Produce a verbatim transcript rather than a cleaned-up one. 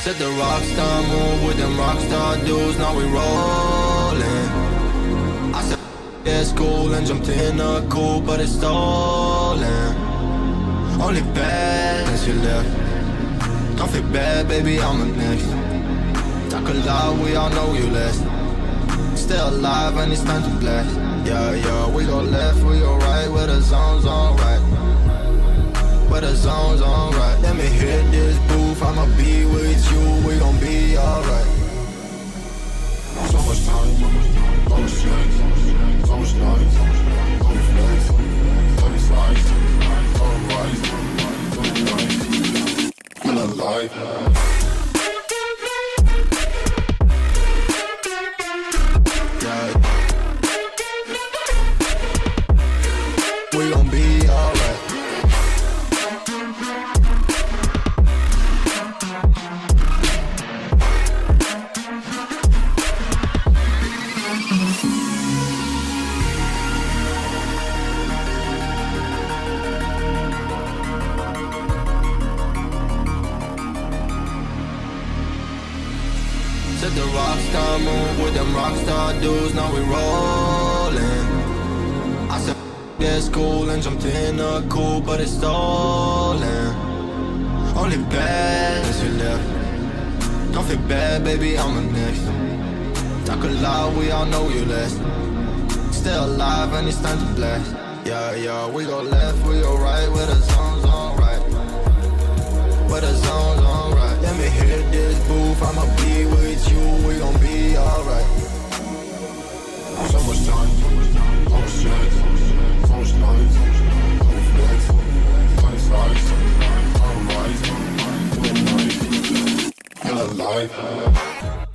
Set the rock star move with them rock star dudes, now we rollin'. I said yeah, school and jumped in a coupe, but it's stolen. Only bad since you left. Don't feel bad, baby, I'm the next. Talk a lot, we all know you less. Still alive and it's time to blast. Yeah, yeah, we go left, we go right, where the zone's on right. Where the zone's on right. Let me hit this booth, I'ma be with you, we gon' be alright. So much time, so much strength, so much nights, so much flex, so much slice, so much rise, so much night, feel alive. We gon' be alright. Set the rock star move with them rock star dudes, now we rollin'. I said yeah, school and jumped in a coupe, but it's stolen. Only bad since you left. Don't feel bad, baby, I'm the next. Talk a lot, we all know you less. Still alive and it's time to blast. Yeah, yeah, we go left, we go right, where the zone's on right. Where the zone's on right. Let me hit this booth, I'ma be with you, we gon' be alright. So much time, so much strength, so much nights, so much flex, so much slice, so much rise, so much night, feel alive.